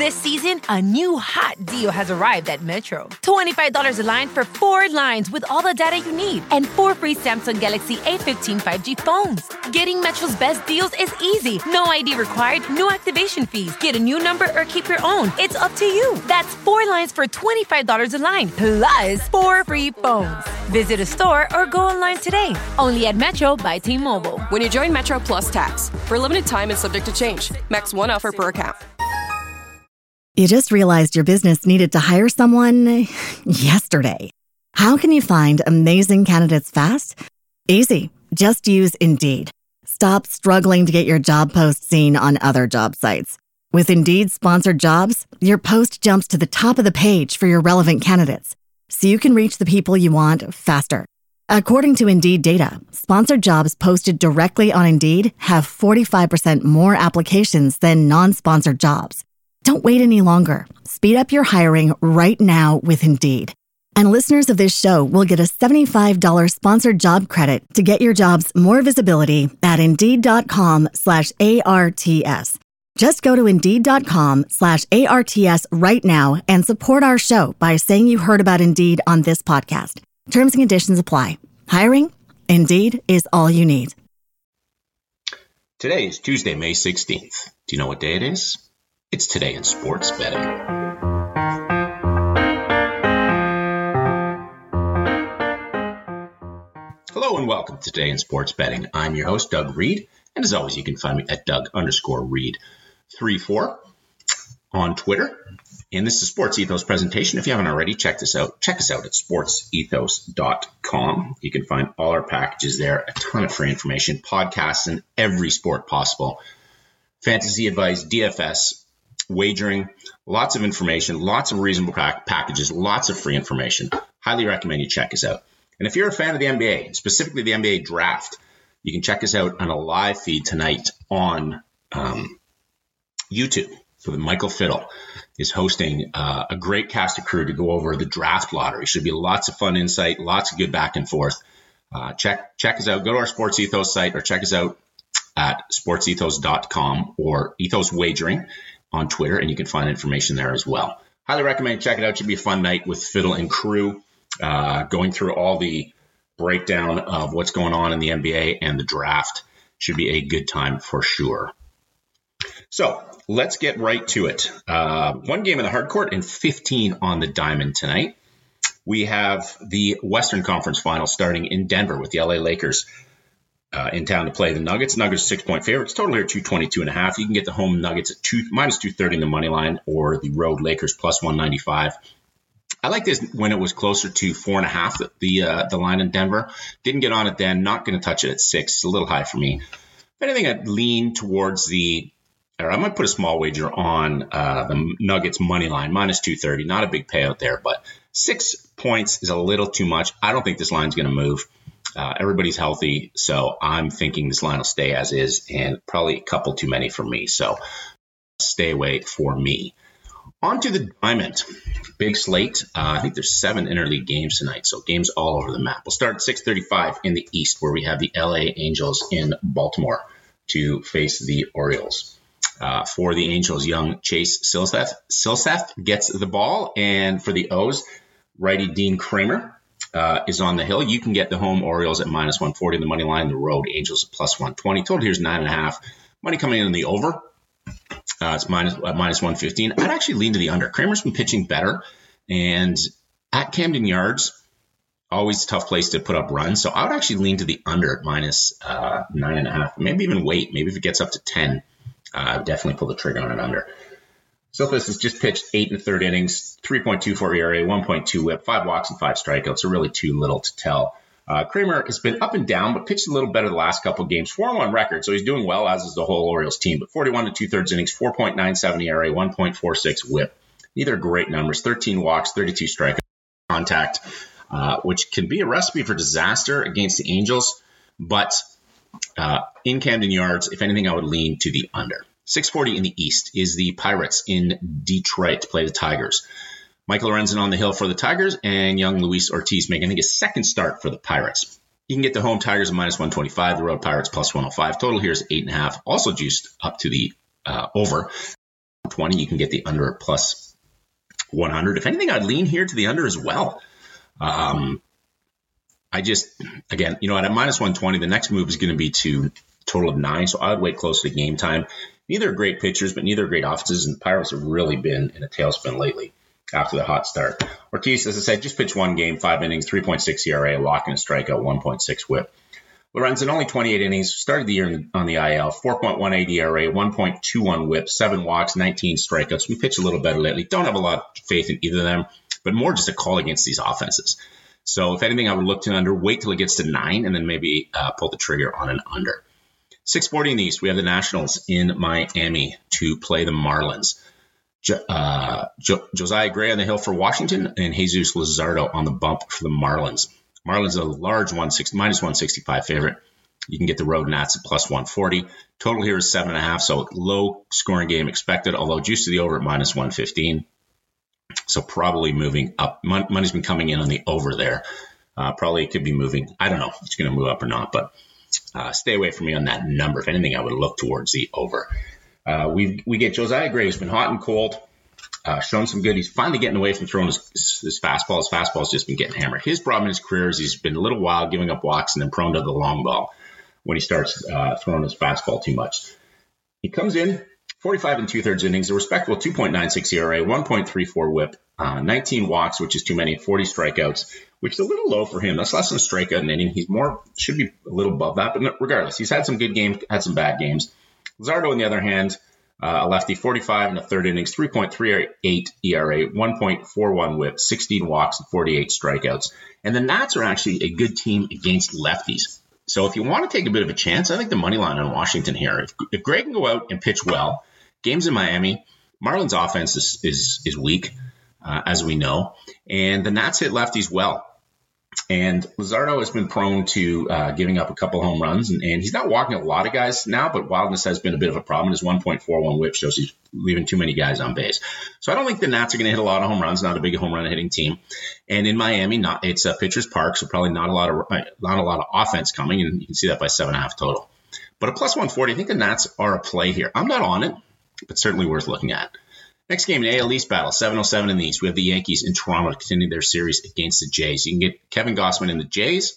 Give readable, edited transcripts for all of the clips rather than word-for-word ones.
This season, a new hot deal has arrived at Metro. $25 a line for 4 lines with all the data you need and 4 free Samsung Galaxy A15 5G phones. Getting Metro's best deals is easy. No ID required, no activation fees. Get a new number or keep your own. It's up to you. That's 4 lines for $25 a line, plus 4 free phones. Visit a store or go online today. Only at Metro by T-Mobile. When you join Metro Plus Tax. For a limited time and subject to change. Max 1 offer per account. You just realized your business needed to hire someone yesterday. How can you find amazing candidates fast? Easy. Just use Indeed. Stop struggling to get your job post seen on other job sites. With Indeed sponsored jobs, your post jumps to the top of the page for your relevant candidates, so you can reach the people you want faster. According to Indeed data, sponsored jobs posted directly on Indeed have 45% more applications than non-sponsored jobs. Don't wait any longer. Speed up your hiring right now with Indeed. And listeners of this show will get a $75 sponsored job credit to get your jobs more visibility at Indeed.com/ARTS. Just go to Indeed.com/ARTS right now and support our show by saying you heard about Indeed on this podcast. Terms and conditions apply. Hiring? Indeed is all you need. Today is Tuesday, May 16th. Do you know what day it is? It's Today in Sports Betting. Hello and welcome to Today in Sports Betting. I'm your host, Doug Reed, and as always, you can find me at Doug_Reed34 on Twitter. And this is a Sports Ethos presentation. If you haven't already, check us out at sportsethos.com. You can find all our packages there, a ton of free information, podcasts in every sport possible, fantasy advice, DFS, wagering, lots of information, lots of reasonable packages, lots of free information. Highly recommend you check us out. And if you're a fan of the NBA, specifically the NBA draft, you can check us out on a live feed tonight on YouTube. So Michael Fiddle is hosting a great cast of crew to go over the draft lottery. Should be lots of fun insight, lots of good back and forth. Check us out. Go to our Sports Ethos site or check us out at sportsethos.com or Ethos Wagering on Twitter, and you can find information there as well. Highly recommend check it out. Should be a fun night with Fiddle and crew, going through all the breakdown of what's going on in the NBA and the draft. Should be a good time for sure. So let's get right to it. 1 game in the hard court and 15 on the diamond tonight. We have the Western Conference Final starting in Denver with the LA Lakers in town to play the Nuggets. Nuggets 6-point favorites. Total here 222.5. You can get the home Nuggets at minus 230 in the money line, or the road Lakers plus 195. I like this when it was closer to 4.5. The line in Denver. Didn't get on it then. Not going to touch it at 6. It's a little high for me. If anything, I'd lean towards I might put a small wager on the Nuggets money line minus 230. Not a big payout there, but 6 points is a little too much. I don't think this line's going to move. Everybody's healthy, so I'm thinking this line will stay as is, and probably a couple too many for me, so stay away for me. On to the diamond. Big slate. I think there's 7 interleague games tonight, so games all over the map. We'll start at 6:35 in the East, where we have the LA Angels in Baltimore to face the Orioles. For the Angels, young Chase Silseth gets the ball, and for the O's, righty Dean Kramer is on the hill. You can get the home Orioles at minus 140 in the money line. The road Angels at plus 120. Total here's 9.5. Money coming in the over. It's minus 115. I'd actually lean to the under. Kramer's been pitching better, and at Camden Yards, always a tough place to put up runs. So I would actually lean to the under at minus 9.5. Maybe even wait. Maybe if it gets up to 10, I would definitely pull the trigger on an under. Silvas has just pitched 8 1/3 innings, 3.24 ERA, 1.2 WHIP, 5 walks and 5 strikeouts. So really too little to tell. Kramer has been up and down, but pitched a little better the last couple of games. 4-1 record, so he's doing well, as is the whole Orioles team. But 41 2/3 innings, 4.97 ERA, 1.46 WHIP. Neither are great numbers. 13 walks, 32 strikeouts, contact, which can be a recipe for disaster against the Angels. But in Camden Yards, if anything, I would lean to the under. 6:40 in the East is the Pirates in Detroit to play the Tigers. Michael Lorenzen on the hill for the Tigers, and young Luis Ortiz making, I think, his second start for the Pirates. You can get the home Tigers at minus 125, the road Pirates plus 105. Total here is 8.5. Also juiced up to the over. 120. You can get the under at plus 100. If anything, I'd lean here to the under as well. Again, you know, at minus 120, the next move is going to be to total of 9. So I would wait close to game time. Neither are great pitchers, but neither are great offenses. And the Pirates have really been in a tailspin lately after the hot start. Ortiz, as I said, just pitched 1 game, 5 innings, 3.6 ERA, a walk and a strikeout, 1.6 whip. Lorenzen, only 28 innings, started the year on the IL, 4.18 ERA, 1.21 whip, 7 walks, 19 strikeouts. We pitch a little better lately. Don't have a lot of faith in either of them, but more just a call against these offenses. So if anything, I would look to under, wait till it gets to 9, and then maybe pull the trigger on an under. 6:40 in the East, we have the Nationals in Miami to play the Marlins. Josiah Gray on the hill for Washington and Jesus Luzardo on the bump for the Marlins. Marlins a large minus 165 favorite. You can get the road Nats at plus 140. Total here is 7.5, so low scoring game expected, although juice to the over at minus 115. So probably moving up. Money's been coming in on the over there. Probably it could be moving. I don't know if it's going to move up or not, but stay away from me on that number. If anything, I would look towards the over. We get Josiah Gray, who's been hot and cold, shown some good. He's finally getting away from throwing his fastball. His fastball's just been getting hammered. His problem in his career is he's been a little wild, giving up walks, and then prone to the long ball when he starts throwing his fastball too much. He comes in 45 and 2/3 innings, a respectable 2.96 ERA, 1.34 whip, 19 walks, which is too many, 40 strikeouts, which is a little low for him. That's less than a strikeout an inning. He's should be a little above that, but regardless, he's had some good games, had some bad games. Luzardo, on the other hand, a lefty, 45 and 1/3 innings, 3.38 ERA, 1.41 whip, 16 walks, and 48 strikeouts. And the Nats are actually a good team against lefties. So if you want to take a bit of a chance, I think the money line on Washington here. If Gray can go out and pitch well, games in Miami, Marlins offense is weak, as we know, and the Nats hit lefties well. And Luzardo has been prone to giving up a couple home runs, and he's not walking a lot of guys now, but wildness has been a bit of a problem. His 1.41 whip shows he's leaving too many guys on base. So I don't think the Nats are going to hit a lot of home runs, not a big home run hitting team. And in Miami, it's a pitcher's park, so probably not a lot of offense coming, and you can see that by 7.5 total. But a plus 140, I think the Nats are a play here. I'm not on it, but certainly worth looking at. Next game, an AL East battle, 7:07 in the East. We have the Yankees in Toronto to continue their series against the Jays. You can get Kevin Gausman in the Jays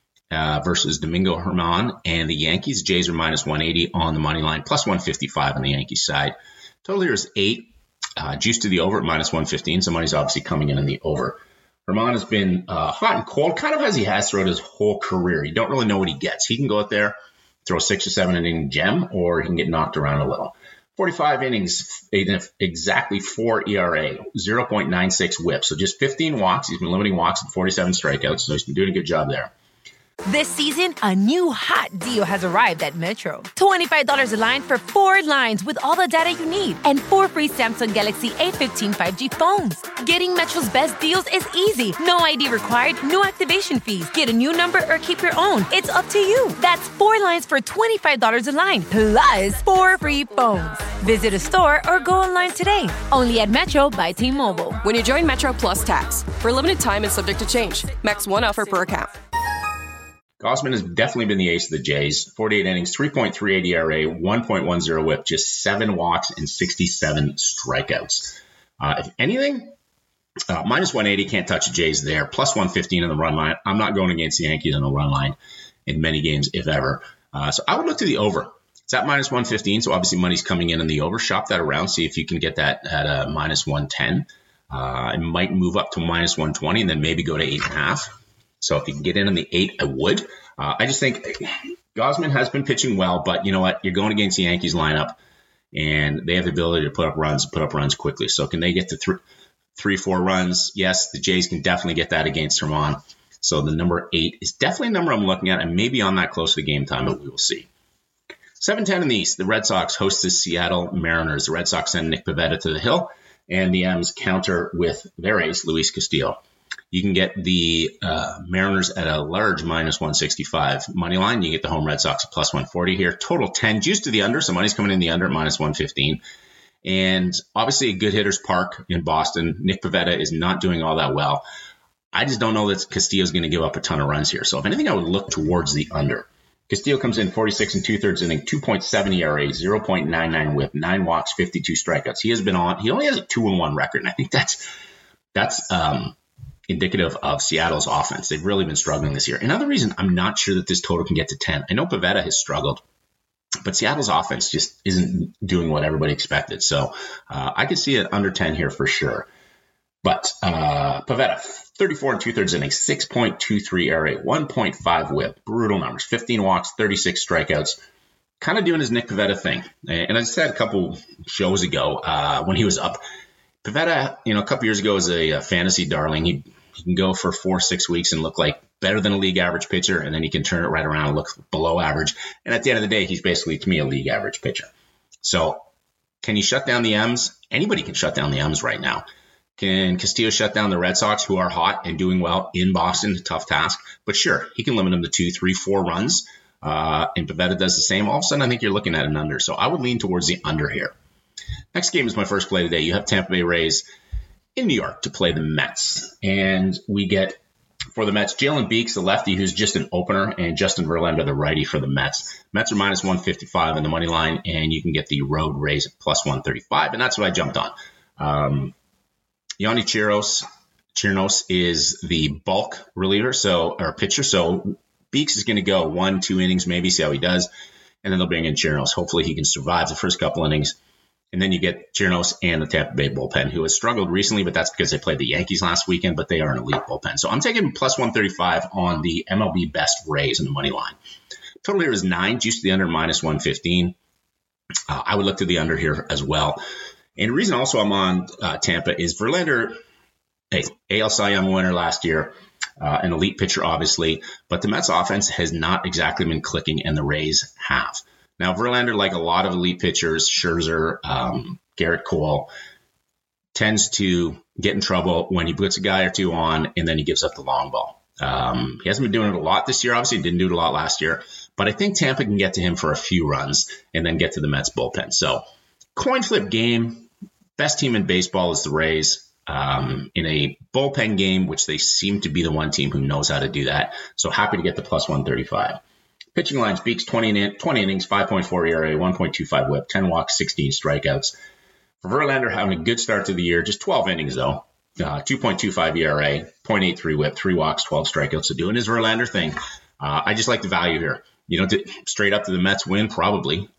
versus Domingo Germán and the Yankees. Jays are minus 180 on the money line, plus 155 on the Yankees side. Total here is 8. Juice to the over at minus 115, so money's obviously coming in the over. Germán has been hot and cold, kind of as he has throughout his whole career. You don't really know what he gets. He can go out there, throw a 6 or 7 inning gem, or he can get knocked around a little. 45 innings, exactly 4 ERA, 0.96 whip. So just 15 walks. He's been limiting walks and 47 strikeouts, so he's been doing a good job there. This season, a new hot deal has arrived at Metro. $25 a line for 4 lines with all the data you need and 4 free Samsung Galaxy A15 5G phones. Getting Metro's best deals is easy. No ID required, no activation fees. Get a new number or keep your own. It's up to you. That's 4 lines for $25 a line, plus 4 free phones. Visit a store or go online today. Only at Metro by T-Mobile. When you join Metro Plus Tax, for a limited time and subject to change. Max 1 offer per account. Gausman has definitely been the ace of the Jays. 48 innings, 3.38 ERA, 1.10 whip, just 7 walks and 67 strikeouts. If anything, minus 180, can't touch the Jays there. Plus 115 on the run line. I'm not going against the Yankees on the run line in many games, if ever. So I would look to the over. It's at minus 115, so obviously money's coming in the over. Shop that around, see if you can get that at a minus 110. It might move up to minus 120 and then maybe go to 8.5. So if you can get in on the 8, I would. I just think Gausman has been pitching well, but you know what? You're going against the Yankees lineup, and they have the ability to put up runs quickly. So can they get to 3-4 runs? Yes, the Jays can definitely get that against Germán. So the number 8 is definitely a number I'm looking at. I may be on that close to game time, but we will see. 7:10 in the East, the Red Sox host the Seattle Mariners. The Red Sox send Nick Pivetta to the hill, and the M's counter with their ace, Luis Castillo. You can get the Mariners at a large minus 165 money line. You get the home Red Sox at plus 140 here. Total 10, juice to the under, so money's coming in the under at minus 115. And obviously a good hitter's park in Boston. Nick Pivetta is not doing all that well. I just don't know that Castillo's going to give up a ton of runs here. So if anything, I would look towards the under. Castillo comes in 46 and 2/3 inning, 2.7 ERA, 0.99 whip, 9 walks, 52 strikeouts. He only has a 2-1 record, and I think that's indicative of Seattle's offense. They've really been struggling this year. Another reason I'm not sure that this total can get to 10. I know Pivetta has struggled, but Seattle's offense just isn't doing what everybody expected. So I could see it under 10 here for sure. But Pivetta, 34 and 2/3 innings, 6.23 ERA, 1.5 whip, brutal numbers, 15 walks, 36 strikeouts, kind of doing his Nick Pivetta thing. And I said a couple shows ago when he was up, Pivetta, a couple years ago was a fantasy darling. He can go for 4-6 weeks and look like better than a league average pitcher, and then he can turn it right around and look below average. And at the end of the day, he's basically, to me, a league average pitcher. So can he shut down the M's? Anybody can shut down the M's right now. Can Castillo shut down the Red Sox, who are hot and doing well in Boston? Tough task. But sure, he can limit them to 2, 3, 4 runs. And Pivetta does the same. All of a sudden, I think you're looking at an under. So I would lean towards the under here. Next game is my first play today. You have Tampa Bay Rays in New York to play the Mets. And we get, for the Mets, Jalen Beeks, the lefty, who's just an opener, and Justin Verlander, the righty for the Mets. Mets are minus 155 in the money line, and you can get the road Rays at plus 135. And that's what I jumped on. Yonny Chirinos is the bulk reliever, or pitcher. So Beeks is going to go 1-2 innings, maybe, see how he does. And then they'll bring in Chirinos. Hopefully he can survive the first couple innings. And then you get Chirinos and the Tampa Bay bullpen, who has struggled recently, but that's because they played the Yankees last weekend, but they are an elite bullpen. So I'm taking plus 135 on the MLB best Rays in the money line. Total here is 9, juice to the under, minus 115. I would look to the under here as well. And the reason also I'm on Tampa is Verlander, AL Cy Young winner last year, an elite pitcher, obviously, but the Mets offense has not exactly been clicking, and the Rays have. Now, Verlander, like a lot of elite pitchers, Scherzer, Garrett Cole, tends to get in trouble when he puts a guy or two on and then he gives up the long ball. He hasn't been doing it a lot this year. Obviously, he didn't do it a lot last year, but I think Tampa can get to him for a few runs and then get to the Mets bullpen. So coin flip game. Best team in baseball is the Rays in a bullpen game, which they seem to be the one team who knows how to do that. So happy to get the plus 135. Pitching line speaks 20 innings, 5.4 ERA, 1.25 whip, 10 walks, 16 strikeouts. For Verlander, having a good start to the year, just 12 innings though, 2.25 ERA, 0.83 whip, 3 walks, 12 strikeouts. So doing his Verlander thing. I just like the value here. Straight up to the Mets win, probably,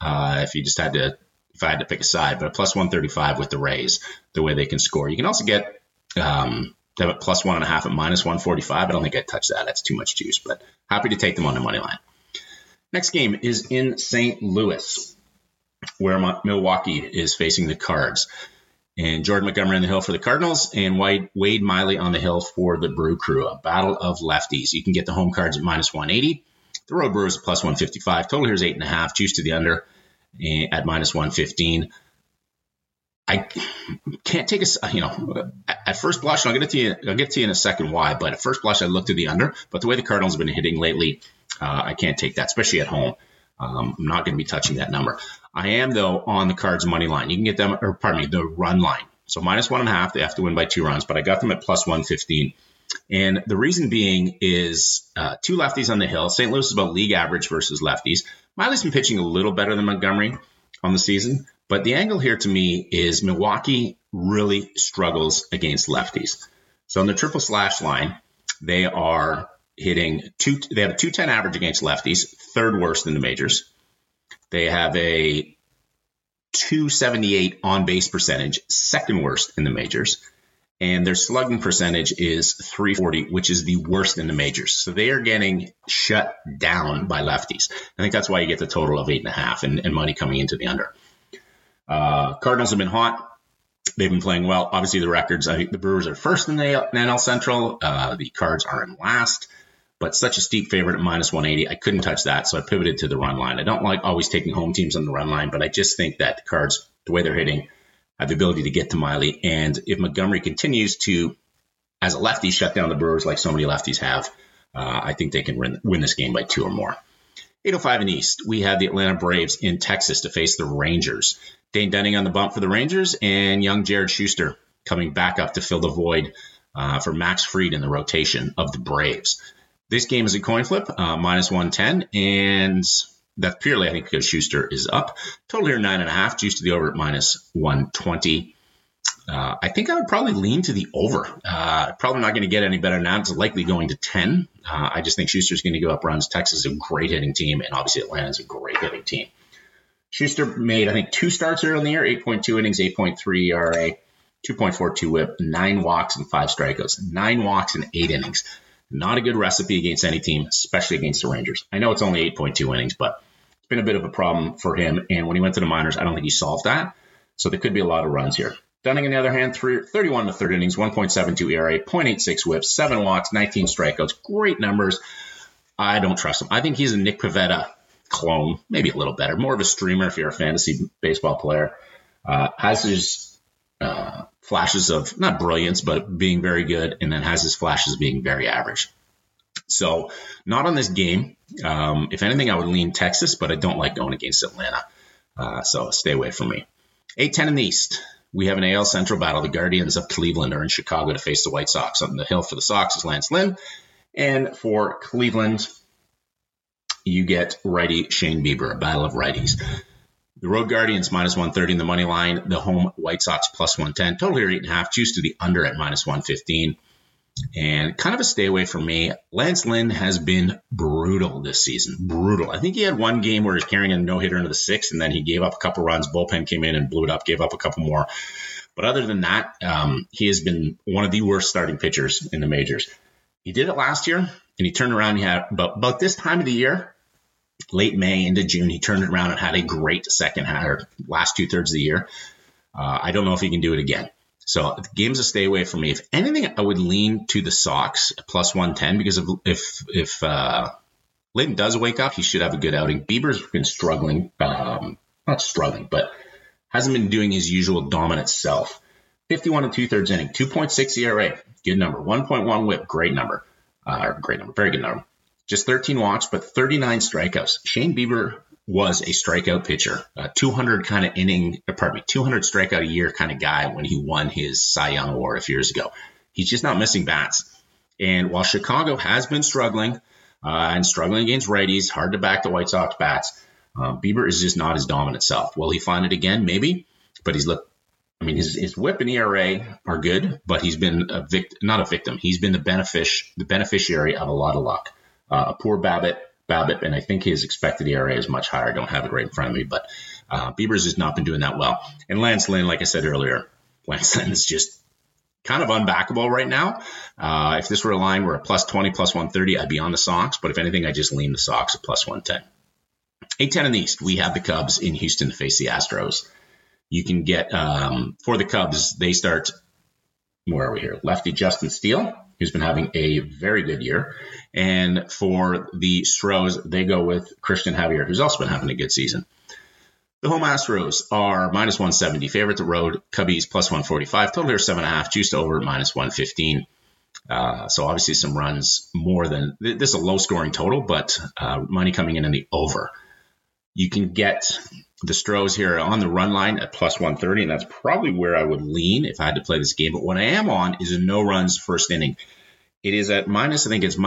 if I had to pick a side, but a plus 135 with the Rays, the way they can score. You can also get them at plus 1.5 at minus 145. I don't think I'd touch that. That's too much juice, but happy to take them on the money line. Next game is in St. Louis, where Milwaukee is facing the Cards. And Jordan Montgomery on the hill for the Cardinals and Wade Miley on the hill for the Brew Crew, a battle of lefties. You can get the home Cards at minus 180. The road Brewers at plus 155. Total here is 8.5, juice to the under at minus 115. I can't take at first blush, and I'll get to you in a second why, but at first blush I looked at the under, but the way the Cardinals have been hitting lately, I can't take that, especially at home. I'm not going to be touching that number. I am, though, on the Cards money line. You can get them, the run line. So minus 1.5, they have to win by 2 runs, but I got them at plus 115. And the reason being is 2 lefties on the hill. St. Louis is about league average versus lefties. Miley's been pitching a little better than Montgomery on the season, but the angle here to me is Milwaukee really struggles against lefties. So in the triple slash line, they are hitting they have a 210 average against lefties, 3rd worst in the majors. They have a 278 on base percentage, 2nd worst in the majors. And their slugging percentage is 340, which is the worst in the majors. So they are getting shut down by lefties. I think that's why you get the total of 8.5 and money coming into the under. Cardinals have been hot. They've been playing well. Obviously, the records, I think the Brewers are first in the NL Central. The Cards are in last. But such a steep favorite at minus 180, I couldn't touch that, so I pivoted to the run line. I don't like always taking home teams on the run line, but I just think that the Cards, the way they're hitting, have the ability to get to Miley. And if Montgomery continues to, as a lefty, shut down the Brewers like so many lefties have, I think they can win this game by 2 or more. 8:05 in East, we have the Atlanta Braves in Texas to face the Rangers. Dane Dunning on the bump for the Rangers, and young Jared Schuster coming back up to fill the void for Max Fried in the rotation of the Braves. This game is a coin flip, minus 110, and that's purely, I think, because Schuster is up. Total here 9.5, juice to the over at minus 120. I think I would probably lean to the over. Probably not going to get any better now. It's likely going to 10. I just think Schuster's going to give up runs. Texas is a great hitting team, and obviously Atlanta's a great hitting team. Schuster made, I think, 2 starts earlier in the year, 8.2 innings, 8.3 ERA, 2.42 whip, 9 walks, and 5 strikeouts. 9 walks in 8 innings. Not a good recipe against any team, especially against the Rangers. I know it's only 8.2 innings, but it's been a bit of a problem for him. And when he went to the minors, I don't think he solved that. So there could be a lot of runs here. Dunning, on the other hand, 31 to 3 innings, 1.72 ERA, 0.86 whips, 7 walks, 19 strikeouts. Great numbers. I don't trust him. I think he's a Nick Pivetta clone, maybe a little better. More of a streamer if you're a fantasy baseball player. Has his flashes of, not brilliance, but being very good, and then has his flashes of being very average. So not on this game. If anything, I would lean Texas, but I don't like going against Atlanta. So stay away from me. 8-10 in the East. We have an AL Central battle. The Guardians of Cleveland are in Chicago to face the White Sox. On the hill for the Sox is Lance Lynn. And for Cleveland, you get righty Shane Bieber, a battle of righties. The road Guardians, minus 130 in the money line. The home White Sox, plus 110. Total here, 8.5. Juice to the under at minus 115. And kind of a stay away from me. Lance Lynn has been brutal this season. Brutal. I think he had one game where he's carrying a no-hitter into the 6th, and then he gave up a couple runs. Bullpen came in and blew it up, gave up a couple more. But other than that, he has been one of the worst starting pitchers in the majors. He did it last year, and he turned around. He had about this time of the year, late May into June, he turned it around and had a great second half, or last 2/3 of the year. I don't know if he can do it again. So the game's a stay away from me. If anything, I would lean to the Sox plus 110 because if Layton does wake up, he should have a good outing. Bieber's been struggling, not struggling, but hasn't been doing his usual dominant self. 51 2/3 inning, 2.6 ERA, good number. 1.1 whip, great number. Very good number. Just 13 walks, but 39 strikeouts. Shane Bieber was a strikeout pitcher, 200 strikeout a year kind of guy when he won his Cy Young Award a few years ago. He's just not missing bats. And while Chicago has been struggling and struggling against righties, hard to back the White Sox bats, Bieber is just not his dominant self. Will he find it again? Maybe, but his whip and ERA are good, but he's been not a victim. He's been the beneficiary of a lot of luck. A poor BABIP, and I think his expected ERA is much higher. I don't have it right in front of me, but Bieber's has not been doing that well. And Lance Lynn, like I said earlier, Lance Lynn is just kind of unbackable right now. If this were a line where a plus 20, plus 130, I'd be on the Sox, but if anything, I just lean the Sox at plus 110. 8-10 in the East, we have the Cubs in Houston to face the Astros. You can get, for the Cubs, they start, where are we here? Lefty Justin Steele, who's been having a very good year. And for the Stros, they go with Christian Javier, who's also been having a good season. The home Astros are minus 170. Favorite the road, Cubbies plus 145. Total here 7.5. Juiced over at minus 115. So obviously some runs more than – this is a low-scoring total, but money coming in the over. You can get the Stros here on the run line at plus 130, and that's probably where I would lean if I had to play this game. But what I am on is a no-runs first inning. It is at minus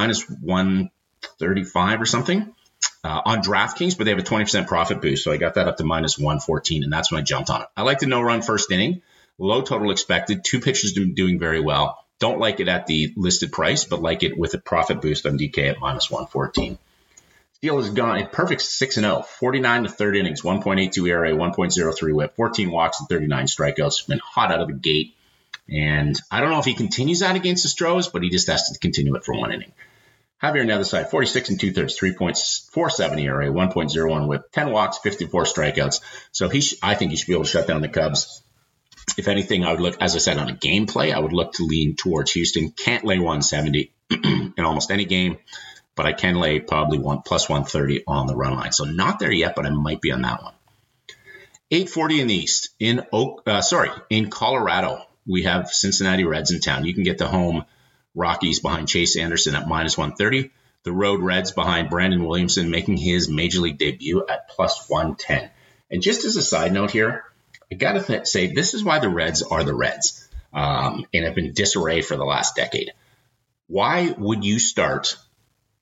135 or something on DraftKings, but they have a 20% profit boost. So I got that up to minus 114, and that's when I jumped on it. I like the no-run first inning. Low total expected. 2 pitchers doing very well. Don't like it at the listed price, but like it with a profit boost on DK at minus 114. Steele has gone a perfect 6-0, 49 to 3rd innings, 1.82 ERA, 1.03 whip, 14 walks, and 39 strikeouts. Been hot out of the gate. And I don't know if he continues that against the Stros, but he just has to continue it for 1 inning. Javier on the other side, 46 2/3, 3.47 ERA, 1.01 whip, 10 walks, 54 strikeouts. So I think he should be able to shut down the Cubs. If anything, I would look, as I said, on a gameplay, I would look to lean towards Houston. Can't lay 170 in almost any game, but I can lay probably plus 130 on the run line. So not there yet, but I might be on that one. 8:40 in the East. In Colorado, we have Cincinnati Reds in town. You can get the home Rockies behind Chase Anderson at minus 130. The road Reds behind Brandon Williamson making his major league debut at plus 110. And just as a side note here, I got to say this is why the Reds are the Reds and have been disarray for the last decade. Why would you start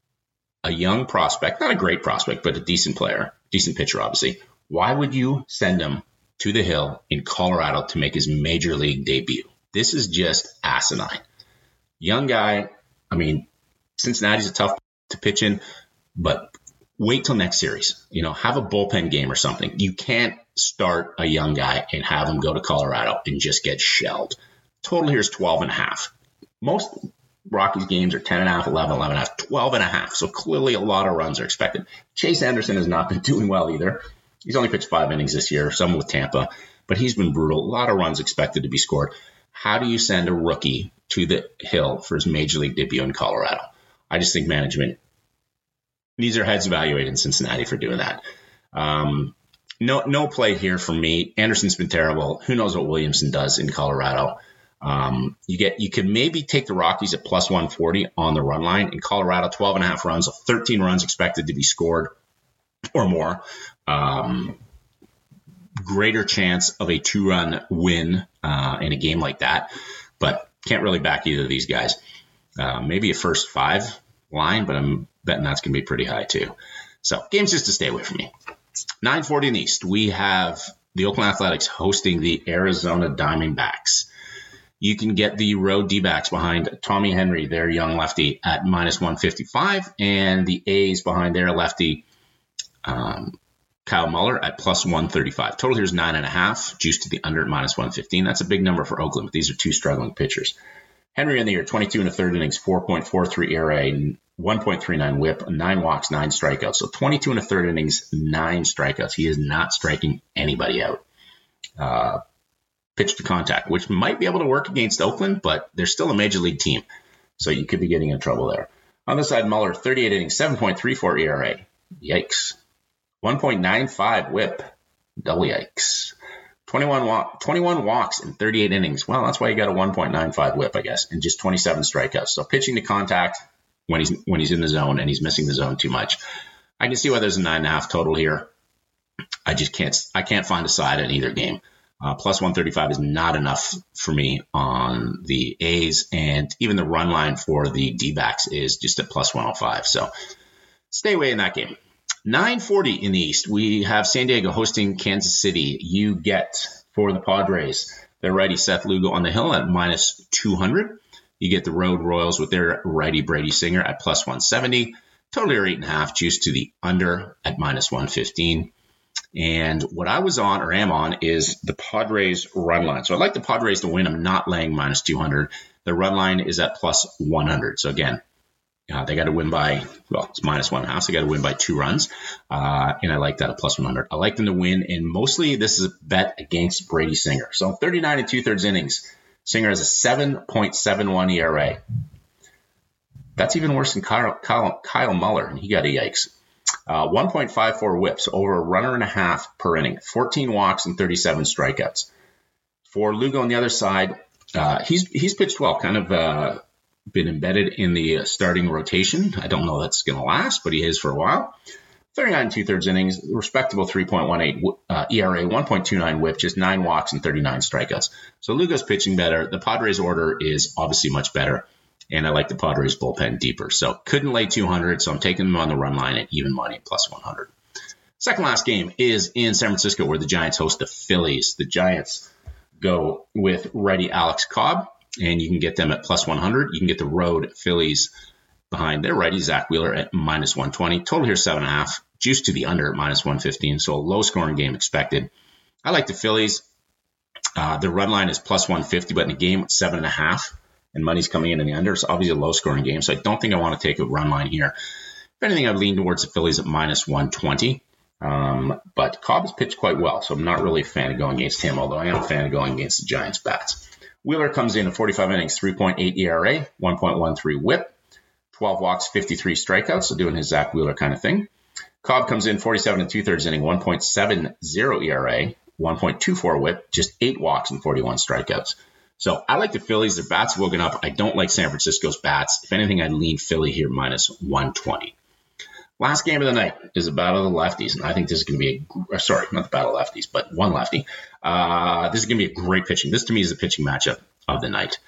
a young prospect, not a great prospect, but a decent player, decent pitcher, obviously, why would you send him to the Hill in Colorado to make his major league debut? This is just asinine. Young guy. I mean, Cincinnati's a tough to pitch in, but wait till next series. Have a bullpen game or something. You can't start a young guy and have him go to Colorado and just get shelled. Total here is 12.5. Most Rockies games are 10.5, 11, 11.5, 12.5. So clearly a lot of runs are expected. Chase Anderson has not been doing well either. He's only pitched 5 innings this year, some with Tampa, but he's been brutal. A lot of runs expected to be scored. How do you send a rookie to the Hill for his major league debut in Colorado? I just think management needs their heads evaluated in Cincinnati for doing that. No play here for me. Anderson's been terrible. Who knows what Williamson does in Colorado? You could maybe take the Rockies at plus 140 on the run line. In Colorado, 12.5 runs, 13 runs expected to be scored or more. Greater chance of a 2-run win in a game like that, but can't really back either of these guys. Maybe a first 5 line, but I'm betting that's going to be pretty high too. So games just to stay away from me. 9:40 in the East, we have the Oakland Athletics hosting the Arizona Diamondbacks. You can get the road D-backs behind Tommy Henry, their young lefty, at minus 155, and the A's behind their lefty, Kyle Muller, at plus 135. Total here is 9.5, juiced to the under at minus 115. That's a big number for Oakland, but these are two struggling pitchers. Henry in the year, 22 1/3 innings, 4.43 ERA, 1.39 whip, 9 walks, 9 strikeouts. So 22 1/3 innings, 9 strikeouts. He is not striking anybody out. Pitch to contact, which might be able to work against Oakland, but they're still a major league team. So you could be getting in trouble there. On the side, Muller, 38 innings, 7.34 ERA. Yikes. 1.95 whip. Double yikes. 21 walks in 38 innings. Well, that's why you got a 1.95 whip, I guess, and just 27 strikeouts. So pitching to contact when he's in the zone and he's missing the zone too much. I can see why there's a 9.5 total here. I can't find a side in either game. Plus 135 is not enough for me on the A's, and even the run line for the D-backs is just at plus 105. So stay away in that game. 9:40 in the East, we have San Diego hosting Kansas City. You get, for the Padres, their righty Seth Lugo on the hill at minus 200. You get the road Royals with their righty Brady Singer at plus 170. Total here 8.5, juiced to the under at minus 115. And what I was on, or am on, is the Padres run line. So I'd like the Padres to win. I'm not laying minus 200. The run line is at plus 100. So again, they got to win by, well, it's minus 1.5. So they got to win by 2 runs. And I like that at plus 100. I like them to win. And mostly this is a bet against Brady Singer. So 39 2/3 innings. Singer has a 7.71 ERA. That's even worse than Kyle Muller. And he got a yikes. 1.54 whips, over a runner and a half per inning, 14 walks and 37 strikeouts. For Lugo on the other side, he's pitched well, kind of been embedded in the starting rotation. I don't know that's going to last, but he is for a while. 39 2/3 innings, respectable 3.18 ERA, 1.29 whip, just 9 walks and 39 strikeouts. So Lugo's pitching better. The Padres order is obviously much better. And I like the Padres bullpen deeper. So couldn't lay 200, so I'm taking them on the run line at even money at plus 100. Second last game is in San Francisco, where the Giants host the Phillies. The Giants go with righty Alex Cobb, and you can get them at plus 100. You can get the road Phillies behind their righty Zach Wheeler at minus 120. Total here 7.5, juiced to the under at minus 115, so a low-scoring game expected. I like the Phillies. The run line is plus 150, but in a game with 7.5. And money's coming in the under. It's obviously a low-scoring game, so I don't think I want to take a run line here. If anything, I'd lean towards the Phillies at minus 120. But Cobb has pitched quite well, so I'm not really a fan of going against him, although I am a fan of going against the Giants' bats. Wheeler comes in at 45 innings, 3.8 ERA, 1.13 whip, 12 walks, 53 strikeouts, so doing his Zach Wheeler kind of thing. Cobb comes in 47 2/3 inning, 1.70 ERA, 1.24 whip, just 8 walks and 41 strikeouts. So I like the Phillies. Their bats have woken up. I don't like San Francisco's bats. If anything, I'd lean Philly here minus 120. Last game of the night is a battle of the lefties, and I think this is going to be not the battle of lefties, but one lefty. This is going to be a great pitching. This, to me, is the pitching matchup of the night.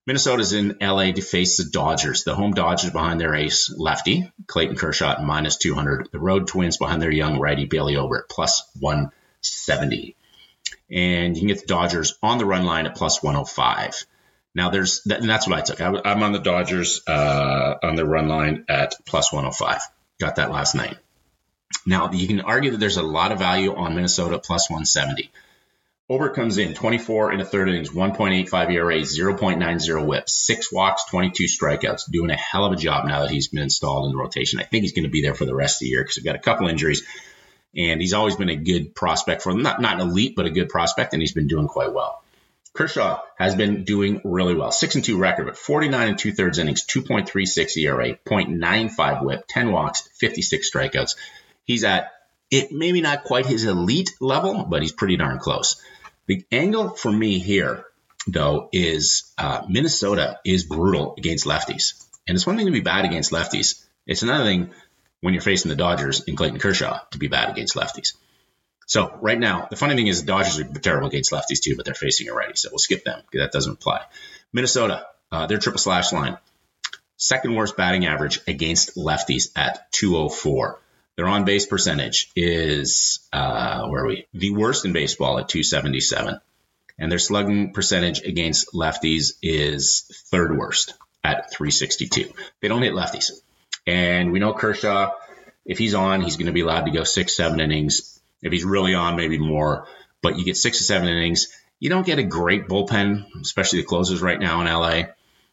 Minnesota's in LA to face the Dodgers. The home Dodgers behind their ace lefty, Clayton Kershaw, at minus 200. The road Twins behind their young righty, Bailey Ober, at plus 170. And you can get the Dodgers on the run line at plus 105. Now, and that's what I took. I'm on the Dodgers on the run line at plus 105. Got that last night. Now, you can argue that there's a lot of value on Minnesota plus 170. Ober comes in 24 in the third innings, 1.85 ERA, 0.90 whip, 6 walks, 22 strikeouts, doing a hell of a job now that he's been installed in the rotation. I think he's going to be there for the rest of the year because we've got a couple injuries, and he's always been a good prospect for them. Not an elite, but a good prospect, and he's been doing quite well. Kershaw has been doing really well. 6-2 record, but 49 2/3 innings, 2.36 ERA, 0.95 whip, 10 walks, 56 strikeouts. He's at it, maybe not quite his elite level, but he's pretty darn close. The angle for me here, though, is Minnesota is brutal against lefties. And it's one thing to be bad against lefties. It's another thing when you're facing the Dodgers and Clayton Kershaw to be bad against lefties. So right now, the funny thing is the Dodgers are terrible against lefties too, but they're facing already. So we'll skip them because that doesn't apply. Minnesota, their triple slash line, second worst batting average against lefties at 204. Their on-base percentage is, the worst in baseball at 277. And their slugging percentage against lefties is third worst at 362. They don't hit lefties. And we know Kershaw, if he's on, he's going to be allowed to go 6-7 innings. If he's really on, maybe more. But you get 6 to 7 innings. You don't get a great bullpen, especially the closers right now in LA.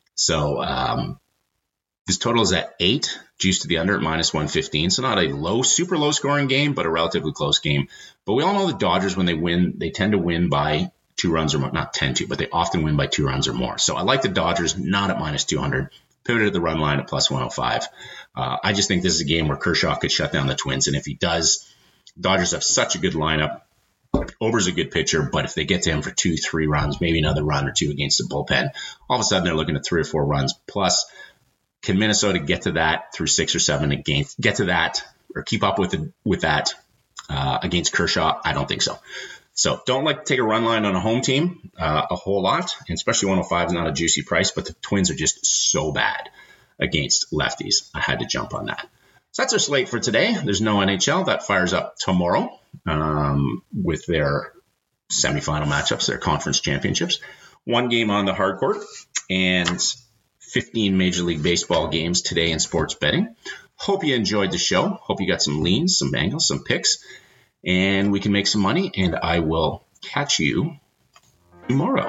So this total is at 8. Juice to the under at minus 115. So not a super low scoring game, but a relatively close game. But we all know the Dodgers, when they win, they tend to win by 2 runs or more. Not tend to, but they often win by 2 runs or more. So I like the Dodgers, not at minus 200. Pivoted the run line at plus 105. I just think this is a game where Kershaw could shut down the Twins. And if he does, Dodgers have such a good lineup. Ober's a good pitcher, but if they get to him for 2-3 runs, maybe another run or two against the bullpen, all of a sudden they're looking at 3 or 4 runs. Plus, can Minnesota get to that through 6 or 7 against, get to that or keep up with that against Kershaw? I don't think so. So don't like to take a run line on a home team a whole lot, and especially 105 is not a juicy price, but the Twins are just so bad against lefties. I had to jump on that. So that's our slate for today. There's no NHL. That fires up tomorrow with their semifinal matchups, their conference championships. 1 game on the hard court and 15 Major League Baseball games today in sports betting. Hope you enjoyed the show. Hope you got some leans, some angles, some picks, and we can make some money. And I will catch you tomorrow.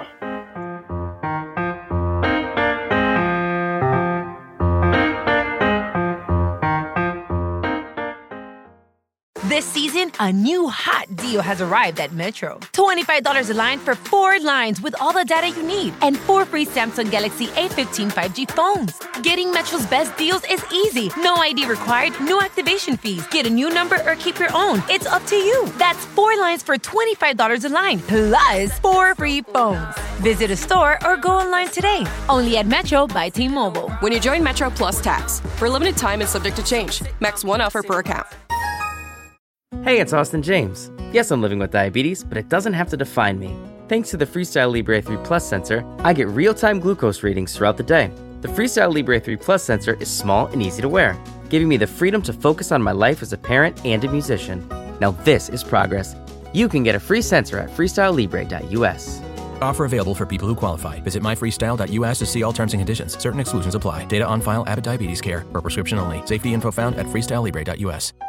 This season, a new hot deal has arrived at Metro. $25 a line for 4 lines with all the data you need and 4 free Samsung Galaxy A15 5G phones. Getting Metro's best deals is easy. No ID required, no activation fees. Get a new number or keep your own. It's up to you. That's 4 lines for $25 a line, plus 4 free phones. Visit a store or go online today. Only at Metro by T-Mobile. When you join Metro Plus Tax, for a limited time and subject to change. Max 1 offer per account. Hey, it's Austin James. Yes, I'm living with diabetes, but it doesn't have to define me. Thanks to the Freestyle Libre 3 Plus sensor, I get real-time glucose readings throughout the day. The Freestyle Libre 3 Plus sensor is small and easy to wear, giving me the freedom to focus on my life as a parent and a musician. Now this is progress. You can get a free sensor at freestylelibre.us. Offer available for people who qualify. Visit myfreestyle.us to see all terms and conditions. Certain exclusions apply. Data on file. Abbott Diabetes Care. For prescription only. Safety info found at freestylelibre.us.